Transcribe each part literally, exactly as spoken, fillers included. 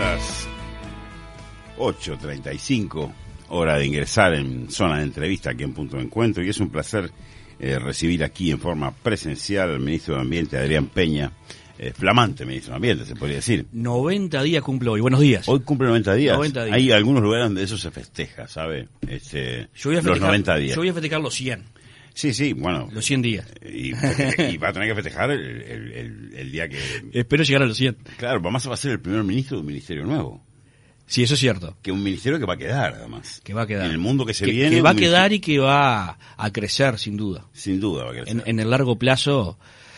las ocho treinta y cinco, hora de ingresar en zona de entrevista aquí en Punto de Encuentro, y es un placer eh, recibir aquí en forma presencial al ministro de Ambiente, Adrián Peña, eh, flamante ministro de Ambiente, se podría decir. noventa días cumple hoy, buenos días. Hoy cumple noventa días. noventa días. Hay algunos lugares donde eso se festeja, ¿sabe? Este, yo voy a los noventa días. Yo voy a festejar los cien. Sí, sí, bueno. Los cien días. Y, y va a tener que festejar el, el, el, el día que... Espero llegar a los cien. Claro, Massa va a ser el primer ministro de un ministerio nuevo. Sí, eso es cierto. Que un ministerio que va a quedar, además. Que va a quedar. En el mundo que se que, viene. Que va a quedar y que va a crecer, sin duda. Sin duda va a crecer. En, en el largo plazo,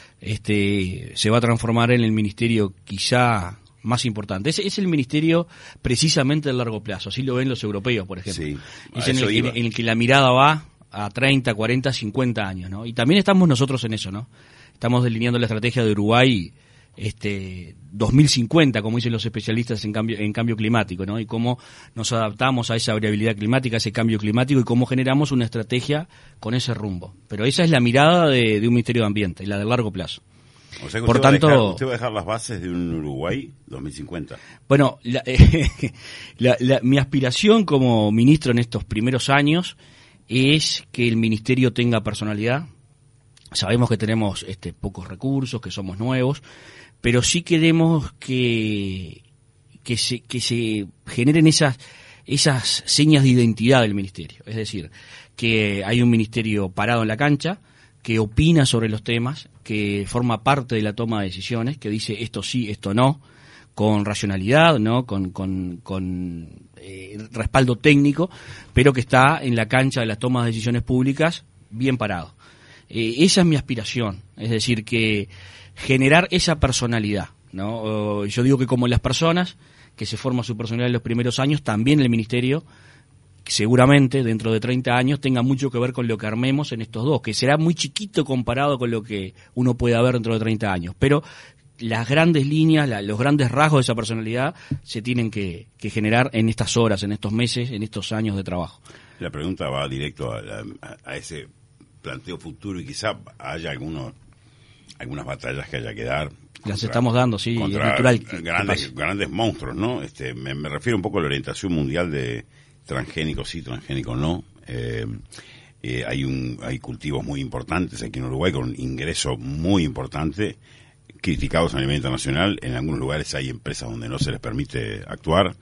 este, se va a transformar en el ministerio quizá más importante. Es, es el ministerio precisamente del largo plazo. Así lo ven los europeos, por ejemplo. Sí, es en el, en, en el que la mirada va a treinta, cuarenta, cincuenta años, ¿no? Y también estamos nosotros en eso, ¿no? Estamos delineando la estrategia de Uruguay este dos mil cincuenta, como dicen los especialistas en cambio en cambio climático, ¿no? Y cómo nos adaptamos a esa variabilidad climática, a ese cambio climático, y cómo generamos una estrategia con ese rumbo. Pero esa es la mirada de, de un Ministerio de Ambiente, la de largo plazo. O sea que Por usted, tanto, va a dejar, usted va a dejar las bases de un Uruguay dos mil cincuenta. Bueno, la, eh, la, la, mi aspiración como ministro en estos primeros años es que el ministerio tenga personalidad. Sabemos que tenemos este, pocos recursos, que somos nuevos, pero sí queremos que, que, se, que se generen esas, esas señas de identidad del ministerio. Es decir, que hay un ministerio parado en la cancha, que opina sobre los temas, que forma parte de la toma de decisiones, que dice esto sí, esto no, con racionalidad, ¿no? Con, con, con eh, respaldo técnico, pero que está en la cancha de las tomas de decisiones públicas bien parado. Eh, esa es mi aspiración, es decir, que generar esa personalidad, ¿no? Yo digo que como las personas, que se forma su personalidad en los primeros años, también el ministerio, seguramente dentro de treinta años, tenga mucho que ver con lo que armemos en estos dos, que será muy chiquito comparado con lo que uno puede ver dentro de treinta años, pero las grandes líneas, la, los grandes rasgos de esa personalidad se tienen que, que generar en estas horas, en estos meses, en estos años de trabajo. La pregunta va directo a, a, a ese planteo futuro, y quizá haya algunos, algunas batallas que haya que dar. Las contra, estamos dando, sí, es natural. Que, grandes, que grandes monstruos, ¿no? Este, me, me refiero un poco a la orientación mundial de transgénicos sí, transgénicos no. Eh, eh, hay un hay cultivos muy importantes aquí en Uruguay con un ingreso muy importante, criticados a nivel internacional. En algunos lugares hay empresas donde no se les permite actuar.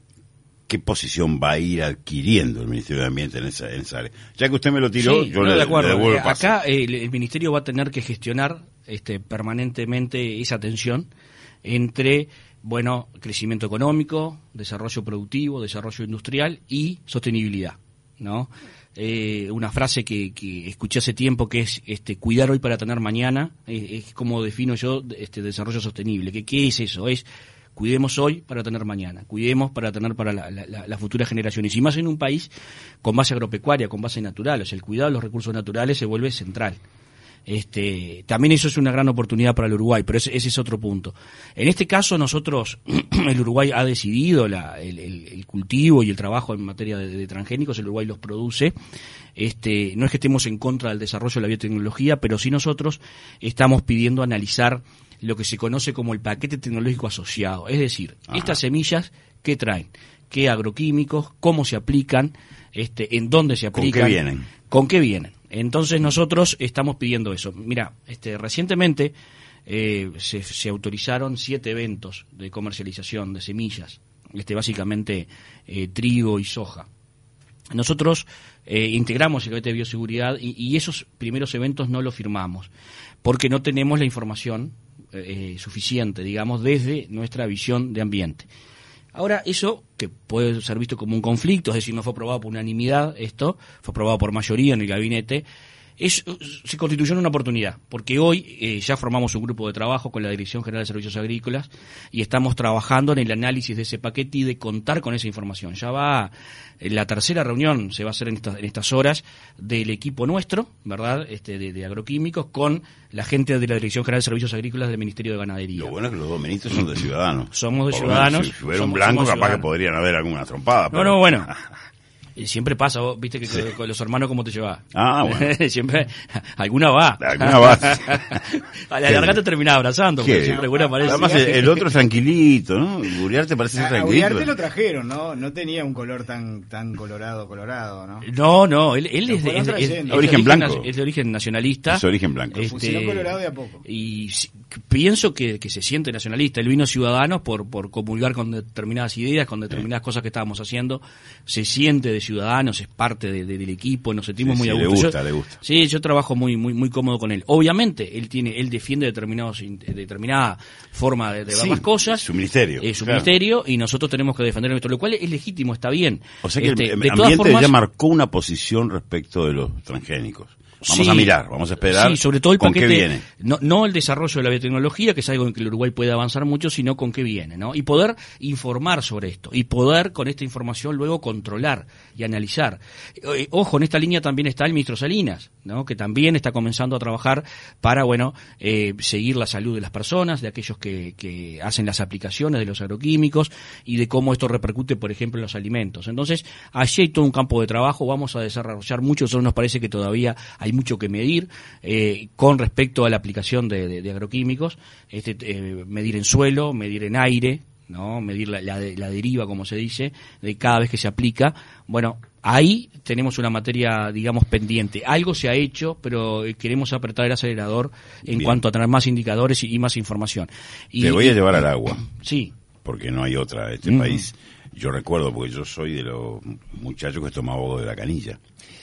¿Qué posición va a ir adquiriendo el Ministerio de Ambiente en esa, en esa área? Ya que usted me lo tiró, sí, yo no, le, de acuerdo. le devuelvo eh, el pase. Acá eh, el, el Ministerio va a tener que gestionar este, permanentemente esa tensión entre, bueno, crecimiento económico, desarrollo productivo, desarrollo industrial y sostenibilidad, ¿no? Eh, una frase que, que escuché hace tiempo, que es este, cuidar hoy para tener mañana, eh, es como defino yo este desarrollo sostenible. ¿Qué, qué es eso? Es cuidemos hoy para tener mañana, cuidemos para tener para la, la, la, las futuras generaciones, y más en un país con base agropecuaria, con base natural. O sea, el cuidado de los recursos naturales se vuelve central. Este, también eso es una gran oportunidad para el Uruguay, pero ese, ese es otro punto. En este caso nosotros, el Uruguay ha decidido la, el, el, el cultivo y el trabajo en materia de, de transgénicos, el Uruguay los produce. Este, no es que estemos en contra del desarrollo de la biotecnología, pero sí nosotros estamos pidiendo analizar lo que se conoce como el paquete tecnológico asociado, es decir, Ajá. estas semillas, ¿qué traen? ¿Qué agroquímicos? ¿Cómo se aplican? Este, ¿en dónde se aplican? ¿Con qué vienen? ¿Con qué vienen? Entonces nosotros estamos pidiendo eso. Mira, este, recientemente eh, se, se autorizaron siete eventos de comercialización de semillas, este, básicamente eh, trigo y soja. Nosotros eh, integramos el paquete de bioseguridad y, y esos primeros eventos no los firmamos porque no tenemos la información eh, suficiente, digamos, desde nuestra visión de ambiente. Ahora, eso, que puede ser visto como un conflicto, es decir, no fue aprobado por unanimidad esto, fue aprobado por mayoría en el gabinete, es, se constituyó en una oportunidad, porque hoy eh, ya formamos un grupo de trabajo con la Dirección General de Servicios Agrícolas y estamos trabajando en el análisis de ese paquete y de contar con esa información. Ya va, la tercera reunión se va a hacer en estas, en estas horas del equipo nuestro, ¿verdad?, este, de, de agroquímicos, con la gente de la Dirección General de Servicios Agrícolas del Ministerio de Ganadería. Lo bueno es que los dos ministros son de Ciudadanos. Somos de Por Ciudadanos. Si, si hubiera somos, un blanco, capaz ciudadanos. Que podrían haber alguna trompada. Pero... No, no, bueno. Siempre pasa, vos, viste que sí. con, con los hermanos cómo te llevas. Ah, bueno. Siempre, alguna va. Alguna va. A la larga te termina abrazando, porque siempre alguna aparece. Además, el, el otro es tranquilito, ¿no? Uriarte parece ser tranquilito. A Uriarte lo trajeron, ¿no? No tenía un color tan tan colorado, colorado, ¿no? No, no, él, él es, de, es, es, es, de origen blanco. Es de origen nacionalista. Es de origen blanco. Este, fusiló colorado de a poco. Y pienso que, que se siente nacionalista. Él vino ciudadano por, por comulgar con determinadas ideas, con determinadas sí. cosas que estábamos haciendo. Se siente de Ciudadanos, es parte de, de, del equipo, nos sentimos sí, muy sí, a gusto. Le gusta, yo, le gusta. Sí, yo trabajo muy muy muy cómodo con él. Obviamente, él tiene él defiende determinados determinada forma de, de ver sí, las cosas. Su ministerio. Es su claro. ministerio y nosotros tenemos que defender nuestro, lo cual es legítimo, está bien. O sea que este, el, de el todas ambiente formas, ya marcó una posición respecto de los transgénicos. Vamos sí, a mirar, vamos a esperar sí, sobre todo el con paquete, qué viene. No, no el desarrollo de la biotecnología, que es algo en que el Uruguay puede avanzar mucho, sino con qué viene, ¿no? Y poder informar sobre esto, y poder con esta información luego controlar y analizar. Eh, ojo, en esta línea también está el ministro Salinas, ¿no? Que también está comenzando a trabajar para, bueno, eh, seguir la salud de las personas, de aquellos que, que hacen las aplicaciones de los agroquímicos, y de cómo esto repercute, por ejemplo, en los alimentos. Entonces, allí hay todo un campo de trabajo, vamos a desarrollar mucho, solo nos parece que todavía hay mucho que medir eh, con respecto a la aplicación de, de, de agroquímicos, este, eh, medir en suelo, medir en aire, no, medir la, la, la deriva, como se dice, de cada vez que se aplica. Bueno, ahí tenemos una materia, digamos, pendiente. Algo se ha hecho, pero queremos apretar el acelerador en Bien. cuanto a tener más indicadores y, y más información. Y, Te voy a llevar al agua. Sí. Porque no hay otra en este mm. país. Yo recuerdo, porque yo soy de los muchachos que tomaba agua de la canilla.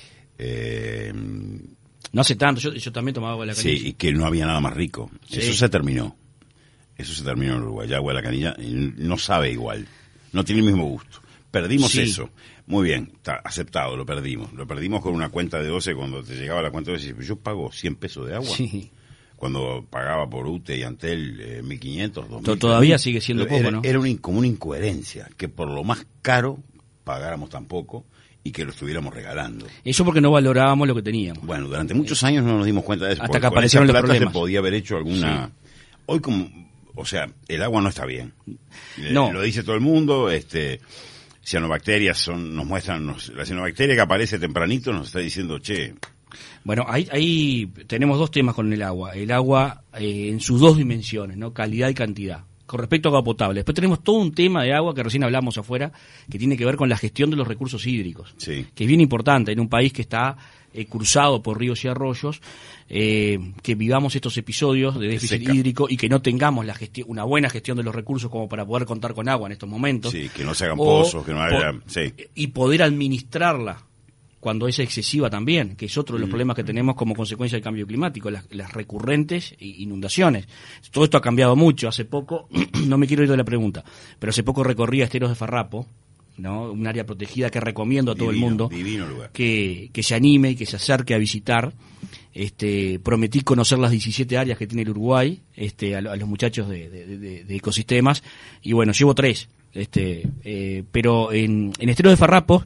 Eh... No hace tanto, yo, yo también tomaba agua de la canilla. Sí, y que no había nada más rico. Sí. Eso se terminó. Eso se terminó en Uruguay. Ya agua de la canilla no sabe igual. No tiene el mismo gusto. Perdimos sí. eso. Muy bien, está aceptado, lo perdimos. Lo perdimos con una cuenta de doce cuando te llegaba la cuenta de doce. Yo pago cien pesos de agua. Sí. Cuando pagaba por U T E y Antel eh, mil quinientos, dos mil. Todavía sigue siendo poco, era, ¿no? Era una, como una incoherencia, que por lo más caro pagáramos tan poco y que lo estuviéramos regalando. Eso porque no valorábamos lo que teníamos. Bueno, durante muchos años no nos dimos cuenta de eso. Hasta que aparecieron los problemas. Se podía haber hecho alguna... Sí. Hoy como... O sea, el agua no está bien. No. Lo dice todo el mundo, este... Cianobacterias son, nos muestran, nos, la cianobacteria que aparece tempranito nos está diciendo, che... Bueno, ahí, ahí tenemos dos temas con el agua. El agua eh, en sus dos dimensiones, ¿no? Calidad y cantidad. Con respecto a agua potable. Después tenemos todo un tema de agua que recién hablamos afuera, que tiene que ver con la gestión de los recursos hídricos. Sí. Que es bien importante en un país que está eh, cruzado por ríos y arroyos, eh, que vivamos estos episodios de déficit Seca. hídrico y que no tengamos la gestión, una buena gestión de los recursos como para poder contar con agua en estos momentos. Sí, que no se hagan o, pozos, que no haya... po- Sí. Y poder administrarla cuando es excesiva también, que es otro de los Mm. problemas que tenemos como consecuencia del cambio climático, las, las recurrentes inundaciones. Todo esto ha cambiado mucho. Hace poco, no me quiero ir de la pregunta, pero hace poco recorría Esteros de Farrapo, ¿no? Un área protegida que recomiendo a todo Divino, el mundo divino lugar. que, que se anime y que se acerque a visitar. Este, prometí conocer las diecisiete áreas que tiene el Uruguay, este, a, a los muchachos de, de, de, de ecosistemas, y bueno, llevo tres, este, eh, pero en, en Esteros de Farrapo,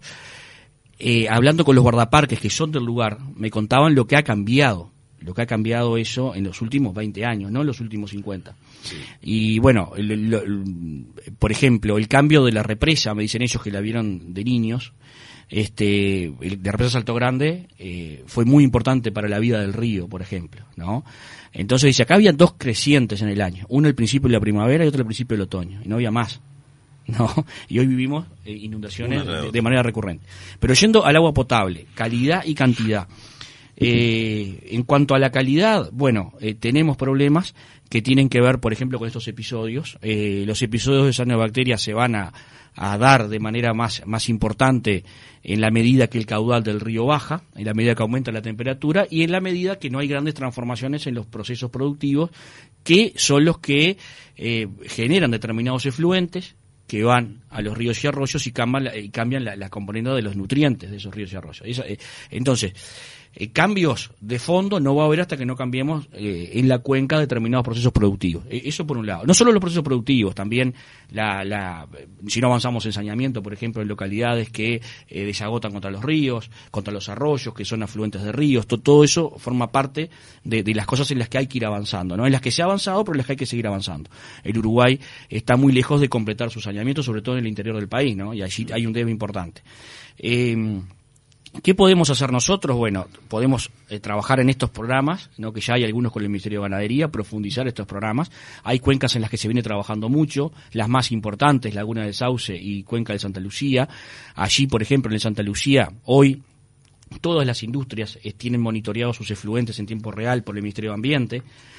Eh, hablando con los guardaparques que son del lugar, me contaban lo que ha cambiado, lo que ha cambiado eso en los últimos veinte años, no en los últimos cincuenta. Sí. Y bueno, el, el, el, por ejemplo, el cambio de la represa, me dicen ellos que la vieron de niños, este, el, de represa Salto Grande, eh, fue muy importante para la vida del río, por ejemplo, ¿no? Entonces dice, acá había dos crecientes en el año, uno al principio de la primavera y otro al principio del otoño, y no había más. No, y hoy vivimos eh, inundaciones de, de manera recurrente. Pero yendo al agua potable, calidad y cantidad. Eh, en cuanto a la calidad, bueno, eh, tenemos problemas que tienen que ver, por ejemplo, con estos episodios. Eh, los episodios de cianobacterias se van a, a dar de manera más, más importante en la medida que el caudal del río baja, en la medida que aumenta la temperatura y en la medida que no hay grandes transformaciones en los procesos productivos, que son los que eh, generan determinados efluentes que van a los ríos y arroyos y cambian la, y cambian la, la componente de los nutrientes de esos ríos y arroyos. Esa, eh, entonces, Eh, cambios de fondo no va a haber hasta que no cambiemos eh, en la cuenca determinados procesos productivos. Eh, eso por un lado. No solo los procesos productivos, también la, la si no avanzamos en saneamiento, por ejemplo, en localidades que eh, desagotan contra los ríos, contra los arroyos, que son afluentes de ríos, to, todo eso forma parte de, de las cosas en las que hay que ir avanzando, ¿no? En las que se ha avanzado, pero en las que hay que seguir avanzando. El Uruguay está muy lejos de completar su saneamiento, sobre todo en el interior del país, ¿no? Y allí hay un debe importante. Eh, ¿Qué podemos hacer nosotros? Bueno, podemos eh, trabajar en estos programas, ¿no? Que ya hay algunos con el Ministerio de Ganadería, profundizar estos programas. Hay cuencas en las que se viene trabajando mucho, las más importantes, Laguna del Sauce y Cuenca de Santa Lucía. Allí, por ejemplo, en el Santa Lucía, hoy todas las industrias eh, tienen monitoreados sus efluentes en tiempo real por el Ministerio de Ambiente.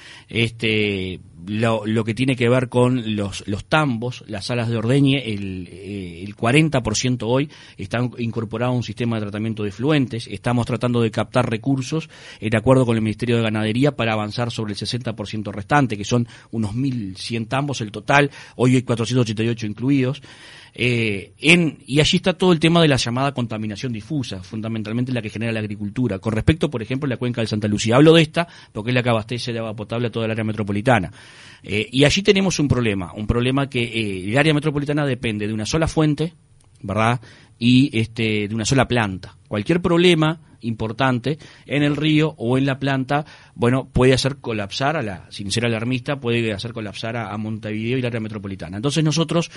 Este, lo, lo que tiene que ver con los, los tambos, las salas de ordeñe, el, eh, el cuarenta por ciento hoy están incorporados a un sistema de tratamiento de efluentes. Estamos tratando de captar recursos en acuerdo con el Ministerio de Ganadería para avanzar sobre el sesenta por ciento restante, que son unos mil cien tambos el total. Hoy hay cuatrocientos ochenta y ocho incluidos. Eh, en, y allí está todo el tema de la llamada contaminación difusa, fundamentalmente la que genera la agricultura. Con respecto, por ejemplo, a la cuenca de Santa Lucía. Hablo de esta porque es la que abastece de agua potable a toda el área metropolitana. Eh, y allí tenemos un problema, un problema que eh, el área metropolitana depende de una sola fuente, ¿verdad? Y este, de una sola planta. Cualquier problema importante en el río o en la planta, bueno, puede hacer colapsar a la, sin ser alarmista, puede hacer colapsar a, a Montevideo y el área metropolitana. Entonces nosotros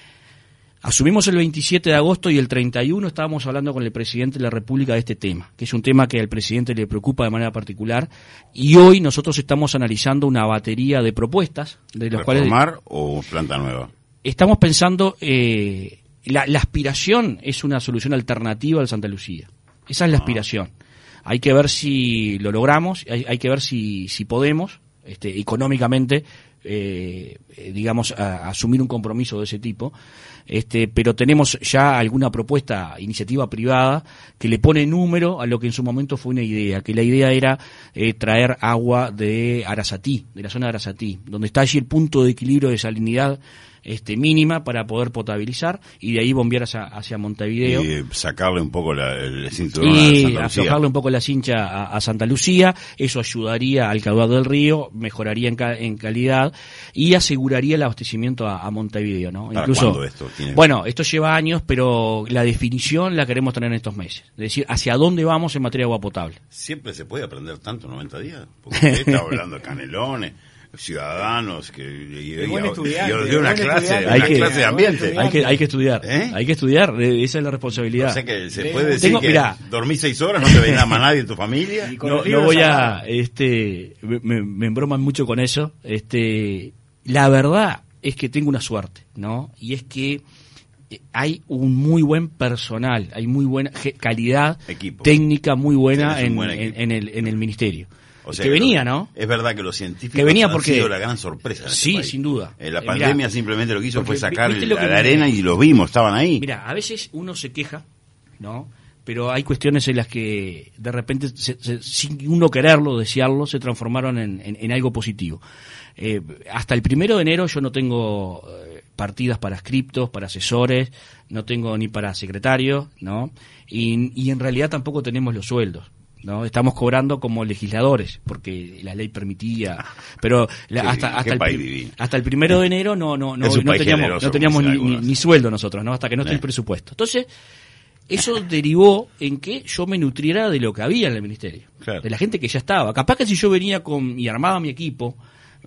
asumimos el veintisiete de agosto y el treinta y uno estábamos hablando con el presidente de la República de este tema, que es un tema que al presidente le preocupa de manera particular, y hoy nosotros estamos analizando una batería de propuestas, de las cuales ¿Reformar o planta nueva? Estamos pensando, eh, la, la aspiración es una solución alternativa al Santa Lucía. Esa es la aspiración. Hay que ver si lo logramos, hay, hay que ver si, si podemos, este, económicamente, eh, digamos, a, a asumir un compromiso de ese tipo. Este, pero tenemos ya alguna propuesta, iniciativa privada, que le pone número a lo que en su momento fue una idea, que la idea era eh, traer agua de Arasatí, de la zona de Arasatí, donde está allí el punto de equilibrio de salinidad este, mínima para poder potabilizar y de ahí bombear hacia, hacia Montevideo. Y sacarle un poco la, el cinturón y aflojarle un poco la cincha a, a Santa Lucía. Eso ayudaría al caudal del río, mejoraría en, ca, en calidad y aseguraría el abastecimiento a, a Montevideo, ¿no? ¿Para Incluso, cuándo esto tiene? Bueno, esto lleva años, pero la definición la queremos tener en estos meses. Es decir, hacia dónde vamos en materia de agua potable. ¿Siempre se puede aprender tanto en noventa días? Porque usted está hablando de Canelones, ciudadanos que y, y, buen estudiante, y, y de una clase, hay una que, clase de ambiente. Hay que, hay que estudiar, ¿Eh? hay que estudiar, esa es la responsabilidad. O sea que se puede decir Tengo, que mirá, dormís seis horas, no te venía más nadie en tu familia. No, no voy a, este, me, me embroman mucho con eso. Este, la verdad es que tengo una suerte, ¿no? Y es que hay un muy buen personal, hay muy buena calidad Equipo. técnica muy buena en, buen en, en el en el ministerio. O sea, que venía, ¿no? Es verdad que los científicos que venía han porque, sido la gran sorpresa. En sí, este país. sin duda. Eh, la Eh, pandemia mirá, simplemente lo que hizo fue sacar ¿viste el, lo que a la me- arena y los vimos, estaban ahí. Mira, a veces uno se queja, ¿no? Pero hay cuestiones en las que de repente, se, se, sin uno quererlo, desearlo, se transformaron en, en, en algo positivo. Eh, hasta el primero de enero yo no tengo eh, partidas para scriptos, para asesores, no tengo ni para secretarios, ¿no? Y, y en realidad tampoco tenemos los sueldos, ¿no? Estamos cobrando como legisladores, porque la ley permitía, pero la- Sí, hasta, qué hasta, el, país pri- divino. hasta el primero de enero no, no, no, Es un no país teníamos, generoso, no teníamos como ni, dicen ni, algunos. ni sueldo nosotros, ¿no? Hasta que no esté el Eh. presupuesto. Entonces, eso derivó en que yo me nutriera de lo que había en el ministerio, Claro. de la gente que ya estaba. Capaz que si yo venía con y armaba mi equipo,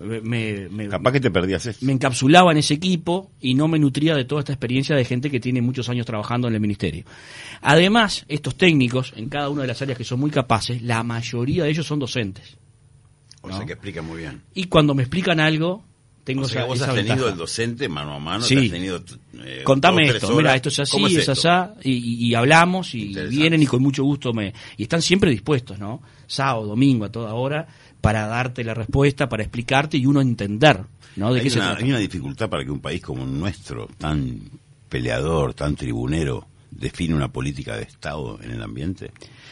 me, me, Capaz que te perdías esto. me encapsulaba en ese equipo y no me nutría de toda esta experiencia de gente que tiene muchos años trabajando en el ministerio. Además, estos técnicos, en cada una de las áreas que son muy capaces, la mayoría de ellos son docentes. O ¿no? sea que explica muy bien. Y cuando me explican algo, tengo O sea, esa, vos esa has tenido ventaja. el docente mano a mano, Sí. te has tenido eh, Contame dos, tres esto, mira, horas. esto es así, ¿Cómo es esto? asá, y, y- y hablamos, y Interesante. vienen y con mucho gusto me... Y están siempre dispuestos, ¿no? Sábado, domingo, a toda hora, para darte la respuesta, para explicarte y uno entender, ¿no? ¿De Hay qué se una, trata? hay una dificultad para que un país como el nuestro, tan peleador, tan tribunero, define una política de Estado en el ambiente.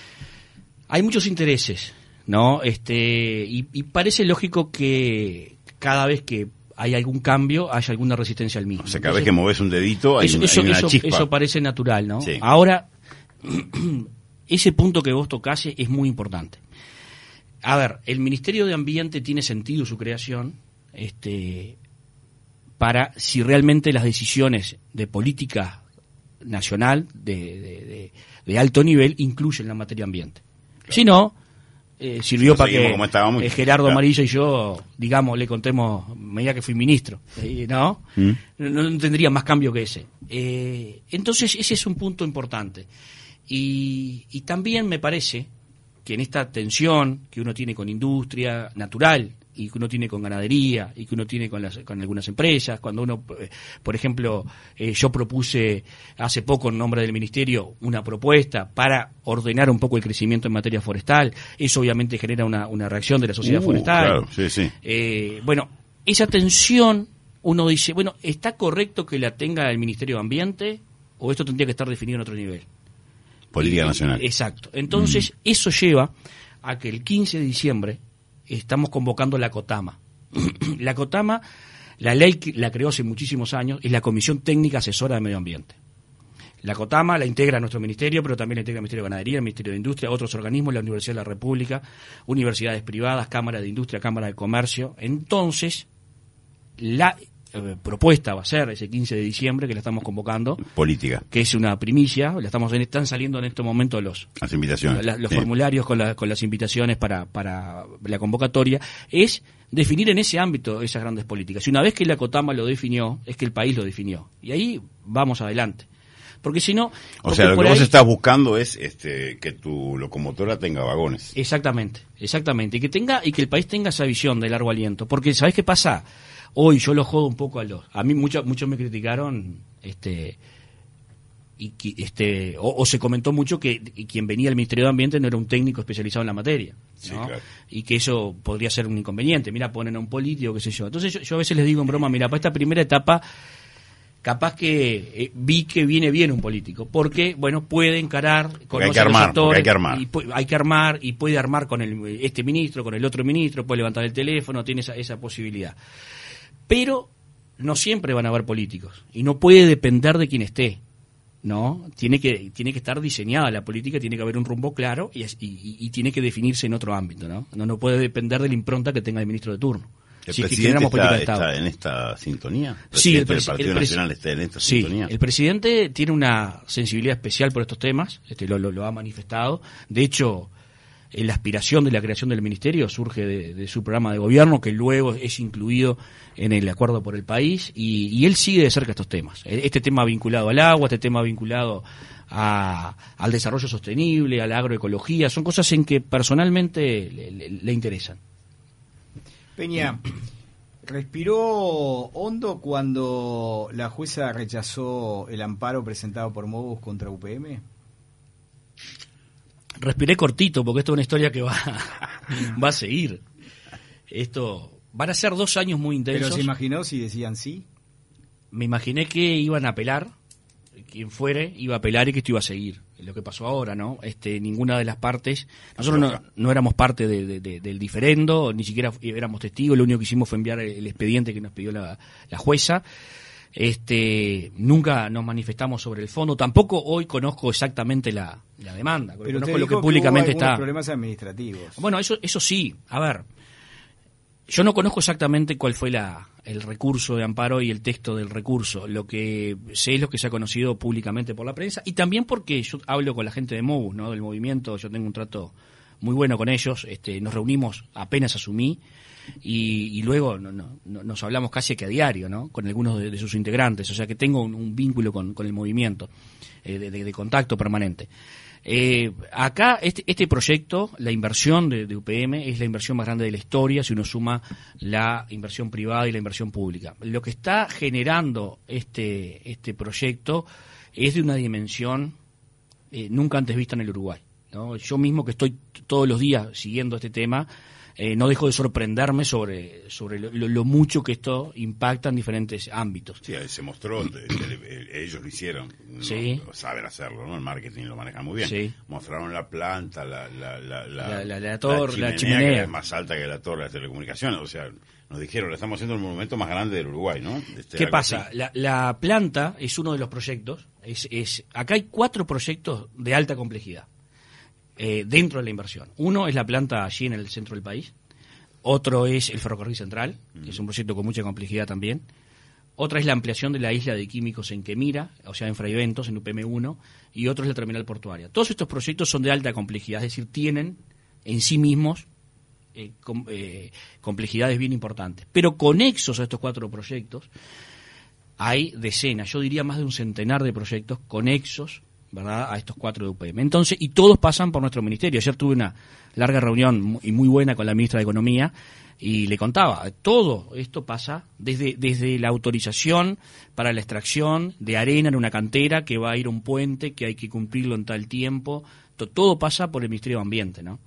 Hay muchos intereses, ¿no? Este, y, y parece lógico que cada vez que hay algún cambio haya alguna resistencia al mismo. O sea, cada vez que moves un dedito hay, eso, una- eso, hay una eso- chispa. eso parece natural, ¿no? Sí. Ahora, ese punto que vos tocás es muy importante. A ver, el Ministerio de Ambiente tiene sentido su creación este, para si realmente las decisiones de política nacional de, de, de, de alto nivel incluyen la materia ambiente. Claro. Si no, eh, sirvió si para que eh, Gerardo claro. Amarilla y yo, digamos, le contemos, medida que fui ministro, eh, ¿no? ¿Mm? ¿no? No tendría más cambio que ese. Eh, entonces, ese es un punto importante. Y, y también me parece que en esta tensión que uno tiene con industria natural y que uno tiene con ganadería y que uno tiene con, las, con algunas empresas, cuando uno, por ejemplo, eh, yo propuse hace poco en nombre del Ministerio una propuesta para ordenar un poco el crecimiento en materia forestal, eso obviamente genera una, una reacción de la sociedad uh, forestal. Claro, sí, sí. Eh, bueno, esa tensión, uno dice, bueno, ¿está correcto que la tenga el Ministerio de Ambiente o esto tendría que estar definido en otro nivel? Política y, nacional. Exacto. Entonces, mm. eso lleva a que el quince de diciembre estamos convocando la COTAMA. La COTAMA, la ley que la creó hace muchísimos años, es la Comisión Técnica Asesora de Medio Ambiente. La COTAMA la integra nuestro ministerio, pero también la integra el Ministerio de Ganadería, el Ministerio de Industria, otros organismos, la Universidad de la República, universidades privadas, Cámara de Industria, Cámara de Comercio. Entonces, la eh, propuesta va a ser ese quince de diciembre, que la estamos convocando. Política. Que es una primicia, la estamos están saliendo en este momento los, las invitaciones. La, los sí. formularios con, la, con las invitaciones para, para la convocatoria, es definir en ese ámbito esas grandes políticas. Y una vez que la COTAMA lo definió, es que el país lo definió. Y ahí vamos adelante. Porque si no... O sea, lo que ahí... vos estás buscando es este que tu locomotora tenga vagones. Exactamente, exactamente. Y que tenga y que el país tenga esa visión de largo aliento. Porque, ¿sabés qué pasa? Hoy yo lo jodo un poco a los... A mí muchos muchos me criticaron... este y este o, o se comentó mucho que quien venía del Ministerio de Ambiente no era un técnico especializado en la materia, ¿no? Sí, claro. Y que eso podría ser un inconveniente. Mira, ponen a un político, qué sé yo. Entonces yo, yo a veces les digo en broma, mira, para esta primera etapa capaz que eh, vi que viene bien un político, porque bueno, puede encarar, conoce hay que armar, los actores, hay que armar. Y pu- hay que armar y puede armar con el, este ministro, con el otro ministro, puede levantar el teléfono, tiene esa, esa posibilidad. Pero no siempre van a haber políticos y no puede depender de quien esté. No, tiene que tiene que estar diseñada la política, tiene que haber un rumbo claro y, y, y tiene que definirse en otro ámbito, ¿no? No no puede depender de la impronta que tenga el ministro de turno. ¿El si presidente es que está, está en esta sintonía? ¿El sí, el, presidente del Partido el Nacional está en esta sí, sintonía? El presidente tiene una sensibilidad especial por estos temas, este lo, lo, lo ha manifestado. De hecho, la aspiración de la creación del ministerio surge de, de su programa de gobierno, que luego es incluido en el Acuerdo por el País, y, y él sigue de cerca estos temas. Este tema vinculado al agua, este tema vinculado a, al desarrollo sostenible, a la agroecología, son cosas en que personalmente le, le, le interesan. Peña, ¿respiró hondo cuando la jueza rechazó el amparo presentado por Mobus contra U P M? Respiré cortito, porque esto es una historia que va, va a seguir. Esto van a ser dos años muy intensos. ¿Pero se imaginó si decían sí? Me imaginé que iban a apelar, quien fuere iba a apelar y que esto iba a seguir. Lo que pasó ahora, ¿no? Este, ninguna de las partes, nosotros no, no éramos parte de, de, de, del diferendo, ni siquiera éramos testigos, lo único que hicimos fue enviar el expediente que nos pidió la, la jueza. Este, nunca nos manifestamos sobre el fondo, tampoco hoy conozco exactamente la, la demanda, pero conozco lo que públicamente que hubo está. Problemas administrativos. Bueno, eso eso sí, a ver, yo no conozco exactamente cuál fue la el recurso de amparo y el texto del recurso, lo que sé es lo que se ha conocido públicamente por la prensa y también porque yo hablo con la gente de Mobus, ¿no? Del movimiento, yo tengo un trato muy bueno con ellos, este, nos reunimos apenas asumí y, y luego no, no, no, nos hablamos casi que a diario, ¿no? Con algunos de, de sus integrantes, o sea que tengo un, un vínculo con, con el movimiento eh, de, de, de contacto permanente. Eh, acá este, este proyecto, la inversión de, de U P M es la inversión más grande de la historia si uno suma la inversión privada y la inversión pública. Lo que está generando este, este proyecto es de una dimensión eh, nunca antes vista en el Uruguay, ¿no? Yo mismo que estoy t- todos los días siguiendo este tema, eh, no dejo de sorprenderme sobre, sobre lo, lo, lo mucho que esto impacta en diferentes ámbitos. Sí, se mostró, el, el, el, ellos lo hicieron, ¿no? Sí. Saben hacerlo, ¿no? El marketing lo manejan muy bien. Sí. Mostraron la planta, la la la la, la, la, la, torre, la chimenea, la chimenea. Que es más alta que la torre de telecomunicaciones, o sea, nos dijeron, le estamos haciendo el monumento más grande del Uruguay, ¿no? Este, ¿Qué pasa? La, la planta es uno de los proyectos, es, es acá hay cuatro proyectos de alta complejidad. eh, dentro de la inversión. Uno es la planta allí en el centro del país, otro es el ferrocarril central, que es un proyecto con mucha complejidad también. Otra es la ampliación de la isla de químicos en Quemira, o sea, en Fray Bentos, en U P M uno, y otro es la terminal portuaria. Todos estos proyectos son de alta complejidad, es decir, tienen en sí mismos eh, com, eh, complejidades bien importantes. Pero conexos a estos cuatro proyectos hay decenas, yo diría más de un centenar de proyectos conexos, ¿verdad?, a estos cuatro de U P M. Entonces, y todos pasan por nuestro ministerio. Ayer tuve una larga reunión y muy buena con la ministra de Economía, y le contaba, todo esto pasa desde, desde la autorización para la extracción de arena en una cantera que va a ir a un puente, que hay que cumplirlo en tal tiempo, to, todo pasa por el Ministerio de Ambiente, ¿no?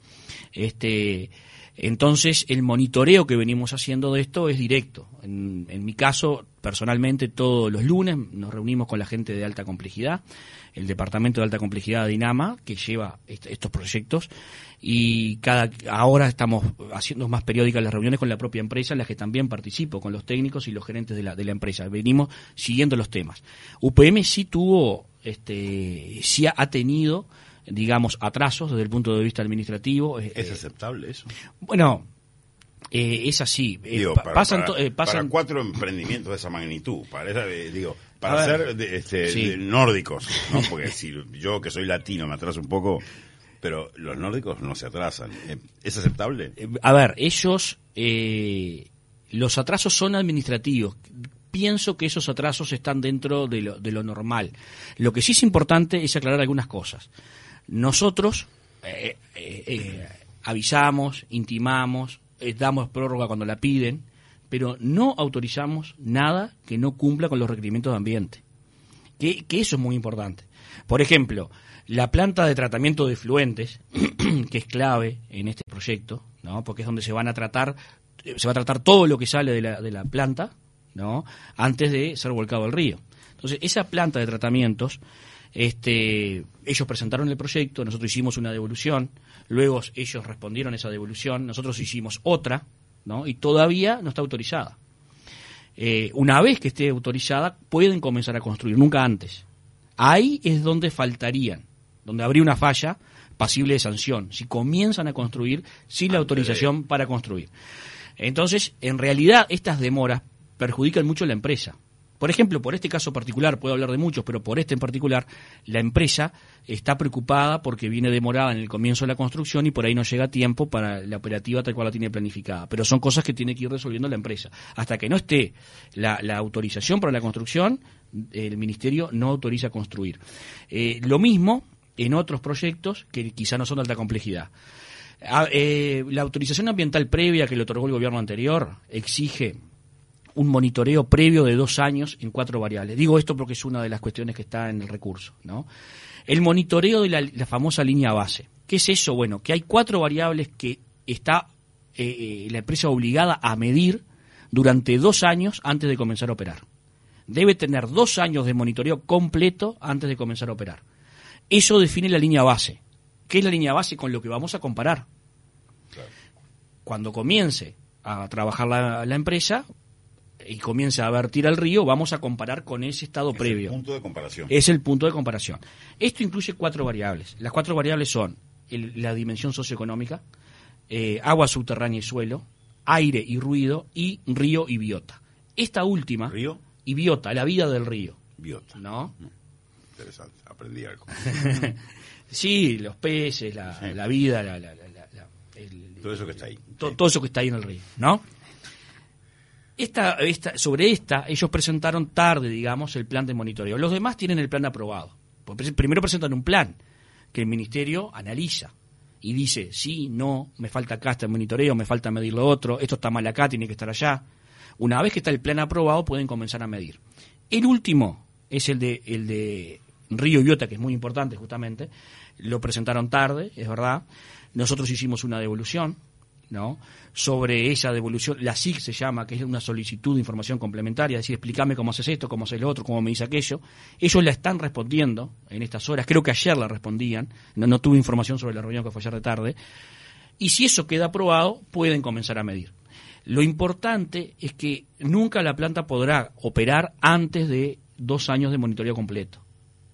Este, entonces, el monitoreo que venimos haciendo de esto es directo. En, en mi caso, personalmente, todos los lunes nos reunimos con la gente de alta complejidad, el departamento de alta complejidad de INAMA, que lleva est- estos proyectos, y cada ahora estamos haciendo más periódicas las reuniones con la propia empresa, en las que también participo, con los técnicos y los gerentes de la, de la empresa. Venimos siguiendo los temas. U P M sí tuvo, este, sí ha, ha tenido, digamos, atrasos desde el punto de vista administrativo. ¿Es eh, aceptable eso? Bueno, eh, es así. Eh, digo, pa- para, pasan, para, eh, pasan... para cuatro emprendimientos de esa magnitud, para esa, eh, digo, para A ser ver, de, este, sí. de nórdicos, ¿no? Porque si yo que soy latino me atraso un poco, pero los nórdicos no se atrasan. ¿Es aceptable? Eh, a ver, ellos, eh, los atrasos son administrativos. Pienso que esos atrasos están dentro de lo, de lo normal. Lo que sí es importante es aclarar algunas cosas. Nosotros eh, eh, eh, avisamos, intimamos, eh, damos prórroga cuando la piden, pero no autorizamos nada que no cumpla con los requerimientos de ambiente. Que, que eso es muy importante. Por ejemplo, la planta de tratamiento de efluentes, que es clave en este proyecto, ¿no? Porque es donde se van a tratar, se va a tratar todo lo que sale de la, de la planta, ¿no?, antes de ser volcado al río. Entonces, esa planta de tratamientos, este, ellos presentaron el proyecto, nosotros hicimos una devolución, luego ellos respondieron a esa devolución, nosotros hicimos otra, ¿no?, y todavía no está autorizada. Eh, una vez que esté autorizada, pueden comenzar a construir, nunca antes. Ahí es donde faltarían, donde habría una falla pasible de sanción, si comienzan a construir sin la autorización para construir. Entonces, en realidad, estas demoras perjudican mucho a la empresa. Por ejemplo, por este caso particular, puedo hablar de muchos, pero por este en particular, la empresa está preocupada porque viene demorada en el comienzo de la construcción y por ahí no llega a tiempo para la operativa tal cual la tiene planificada. Pero son cosas que tiene que ir resolviendo la empresa. Hasta que no esté la, la autorización para la construcción, el Ministerio no autoriza construir. Eh, lo mismo en otros proyectos que quizá no son de alta complejidad. Ah, eh, la autorización ambiental previa que le otorgó el gobierno anterior exige un monitoreo previo de dos años en cuatro variables. Digo esto porque es una de las cuestiones que está en el recurso, ¿no? El monitoreo de la, la famosa línea base. ¿Qué es eso? Bueno, que hay cuatro variables que está eh, la empresa obligada a medir durante dos años antes de comenzar a operar. Debe tener dos años de monitoreo completo antes de comenzar a operar. Eso define la línea base. ¿Qué es la línea base? Con lo que vamos a comparar. Claro. Cuando comience a trabajar la, la empresa y comience a vertir al río, vamos a comparar con ese estado es previo. Es el punto de comparación. Es el punto de comparación. Esto incluye cuatro variables. Las cuatro variables son el, la dimensión socioeconómica, eh, agua subterránea y suelo, aire y ruido, y río y biota. Esta última, ¿Río? Y biota, la vida del río. Biota. ¿No? Interesante, aprendí algo. Sí, los peces, la, sí. la vida, la, la, la, la, el, todo eso que está ahí. To, todo eso que está ahí en el río, ¿no? Esta, esta, sobre esta, ellos presentaron tarde, digamos, el plan de monitoreo. Los demás tienen el plan aprobado. Primero presentan un plan que el Ministerio analiza y dice, sí, no, me falta acá este monitoreo, me falta medir lo otro, esto está mal acá, tiene que estar allá. Una vez que está el plan aprobado, pueden comenzar a medir. El último es el de, el de Río y Biota, que es muy importante justamente. Lo presentaron tarde, es verdad. Nosotros hicimos una devolución, ¿no? Sobre esa devolución, la S I C se llama, que es una solicitud de información complementaria, es decir, explícame cómo haces esto, cómo haces lo otro, cómo me dice aquello. Ellos la están respondiendo en estas horas, creo que ayer la respondían, no, no tuve información sobre la reunión que fue ayer de tarde, y si eso queda aprobado, pueden comenzar a medir. Lo importante es que nunca la planta podrá operar antes de dos años de monitoreo completo.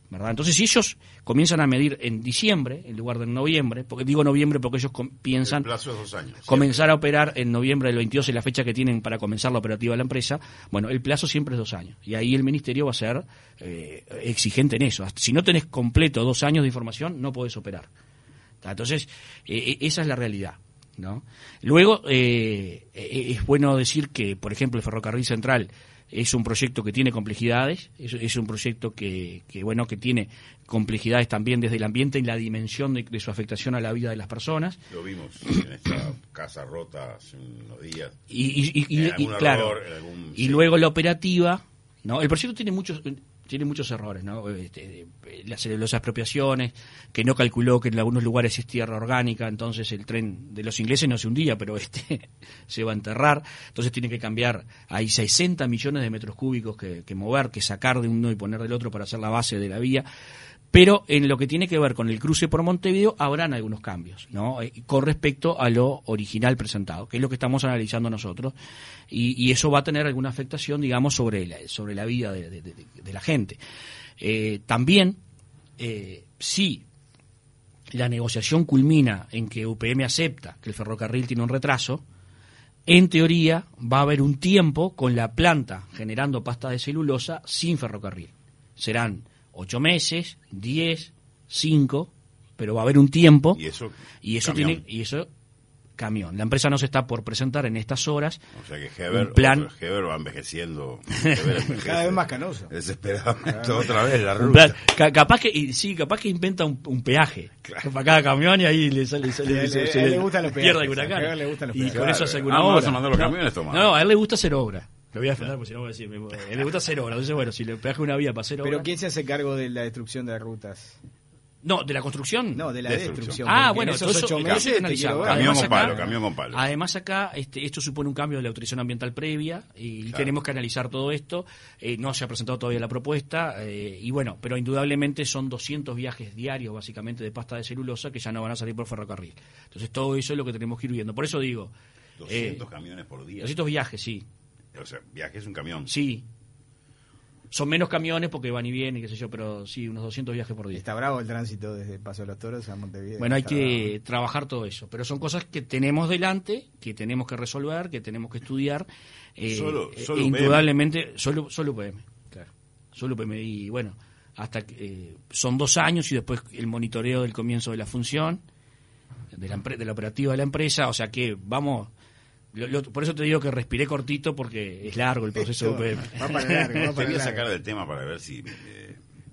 ¿verdad? Entonces, si ellos comienzan a medir en diciembre, en lugar de en noviembre, porque digo noviembre porque ellos com- piensan el plazo es dos años, comenzar siempre. a operar en noviembre del veintidós, es la fecha que tienen para comenzar la operativa de la empresa, bueno, el plazo siempre es dos años. Y ahí el Ministerio va a ser eh, exigente en eso. Hasta si no tenés completo dos años de información, no podés operar. Entonces, eh, esa es la realidad, ¿no? Luego, eh, es bueno decir que, por ejemplo, el Ferrocarril Central es un proyecto que tiene complejidades, es, es un proyecto que, que, bueno, que tiene complejidades también desde el ambiente y la dimensión de, de su afectación a la vida de las personas. Lo vimos en esta casa rota hace unos días. Y, y, y, y, y error, claro, algún, y sí. luego la operativa, ¿no? El proyecto tiene muchos tiene muchos errores, ¿no? Este, las celulosas expropiaciones, que no calculó que en algunos lugares es tierra orgánica, entonces el tren de los ingleses no se hundía, pero este se va a enterrar, entonces tiene que cambiar, hay sesenta millones de metros cúbicos que, que mover, que sacar de uno y poner del otro para hacer la base de la vía. Pero en lo que tiene que ver con el cruce por Montevideo habrán algunos cambios, ¿no? Eh, con respecto a lo original presentado, que es lo que estamos analizando nosotros, y, y eso va a tener alguna afectación, digamos, sobre la, sobre la vida de, de, de, de la gente. Eh, también, eh, si la negociación culmina en que U P M acepta que el ferrocarril tiene un retraso, en teoría va a haber un tiempo con la planta generando pasta de celulosa sin ferrocarril. Serán ocho meses, diez, cinco, pero va a haber un tiempo. Y eso, y eso camión. tiene, y eso camión. La empresa no se está por presentar en estas horas. O sea que Heber, un plan, otro, Heber va envejeciendo. Heber envejece cada vez más canoso. Desesperadamente otra vez la un ruta. plan, ca- capaz que, y, sí, capaz que inventa un, un peaje Claro. para cada camión y ahí le sale, sale Le- se- le- se a él le gustan los pierde peajes, alguna a cara. él le gustan los Y peajes. con eso Claro. hace Ah, alguna vamos obra. a mandar los No, camiones, Tomás. No, a él le gusta hacer obra. Lo voy a defender porque si no voy a decir, me- a él le gusta hacer obra. Entonces, bueno, si le peaje una vía para hacer obra. Pero ¿quién se hace cargo de la destrucción de rutas? No, de la construcción. No, de la Destrucción. destrucción. Ah, porque bueno, en esos todo eso- ocho eso meses hay que te analizar. quiero ver. Camión Además con acá- palo, camión con palo. Además acá este, esto supone un cambio de la autorización ambiental previa y Claro. tenemos que analizar todo esto. Eh, no se ha presentado todavía la propuesta eh, y bueno, pero indudablemente son doscientos viajes diarios básicamente de pasta de celulosa que ya no van a salir por ferrocarril. Entonces todo eso es lo que tenemos que ir viendo. Por eso digo, doscientos eh, camiones por día. doscientos viajes, sí, O sea, viaje es un camión. sí. Son menos camiones porque van y vienen, qué sé yo, pero sí, unos doscientos viajes por día. Está bravo el tránsito desde Paso de los Toros a Montevideo. Bueno, hay Está que bravo. trabajar todo eso, pero son cosas que tenemos delante, que tenemos que resolver, que tenemos que estudiar. Eh, Solo- eh, solo U P M. indudablemente, solo, solo U P M, claro, solo U P M. Y bueno, hasta que eh, son dos años y después el monitoreo del comienzo de la función, de la, empre- de la operativa de la empresa, o sea que vamos... lo- lo- por eso te digo que respiré cortito porque es largo el proceso de U P M. Va para largo, va Te para voy a largo. sacar del tema para ver si... eh,